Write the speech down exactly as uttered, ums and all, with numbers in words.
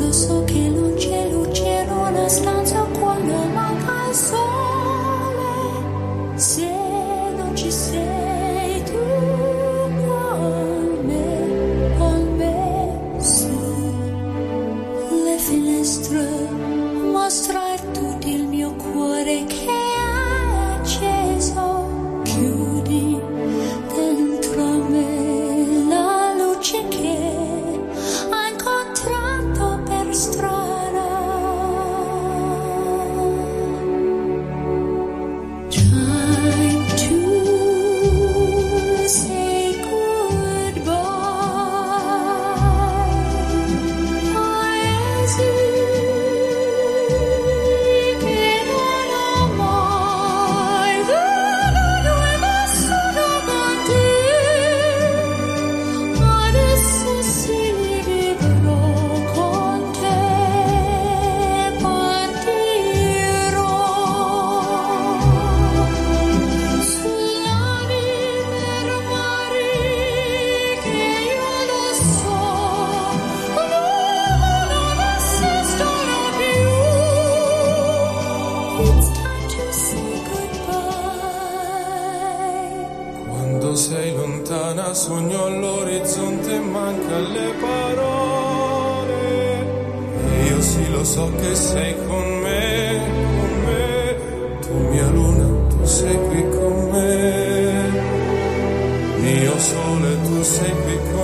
lo so che non c'è luce in una stanza quando manca il sole. Se non ci sei tu con me, con me sì. Le finestre mostrar tutto il mio cuore che è acceso. Chiudi dentro me la luce che ho incontrato per strada. Trying to say goodbye. I esito che non ho mai venuto e vissuto con te. Adesso sì vivrò con te, partirò sulla per mare che io lo so, non esistono più. It's time to say goodbye. Quando sei lontana sogno all'orizzonte e manca le parole. E io sì lo so che sei con me, con me. Tu mia luna, tu sei qui con me. Mio sole, tu sei qui con me.